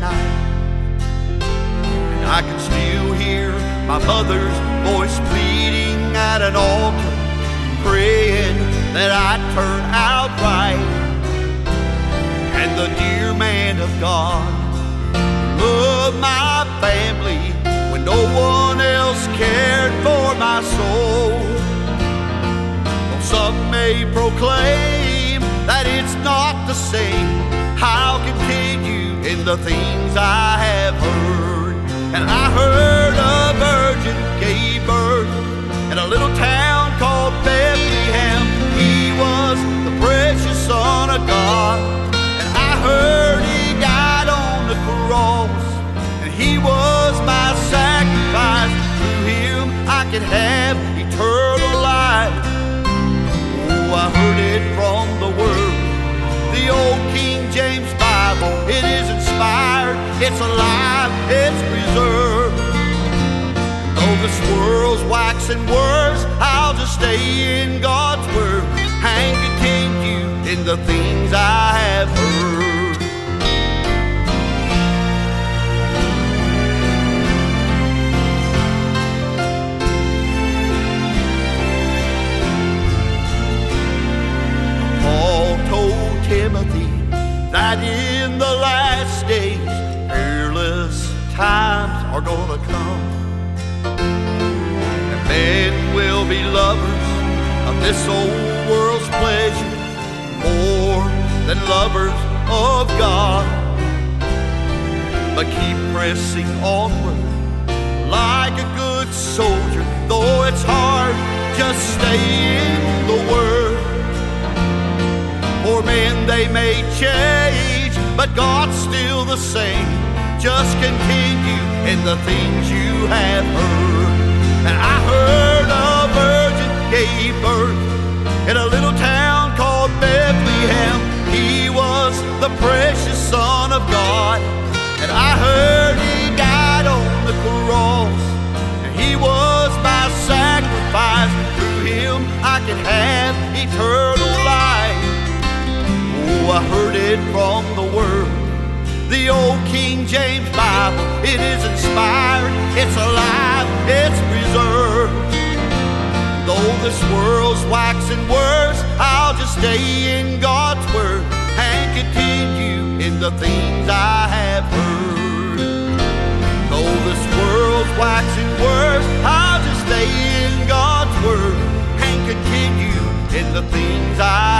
night. And I can still hear my mother's voice pleading at an altar, praying that I'd turn out right. And the dear man of God loved my family when no one else cared for my soul. Though some may proclaim that it's not the same, I'll continue in the things I have heard. And I heard a virgin gave birth in a little town called Bethlehem. He was the precious Son of God. And I heard he died on the cross, and he was my sacrifice. Through him I could have eternal life. Oh, I heard it from the Word, the old King James Bible. It is inspired, it's alive, it's preserved. Though this world's waxing worse, I'll just stay in God's Word and continue in the things I have heard. Paul told Timothy that in the last days peerless times are gonna come, and men will be lovers of this old world's pleasure more than lovers of God. But keep pressing onward like a good soldier. Though it's hard, just stay in the Word. For men they may change, but God's still the same. Just continue in the things you have heard. And I heard a virgin gave birth in a little town called Bethlehem. He was the precious Son of God. And I heard he died on the cross, and he was my sacrifice. Through him I can have eternal life. Oh, I heard it from the Word, the old King James Bible. It is inspired, it's alive, it's preserved. Though this world's waxing worse, I'll just stay in God's Word and continue in the things I have heard. Though this world's waxing worse, I'll just stay in God's Word and continue in the things I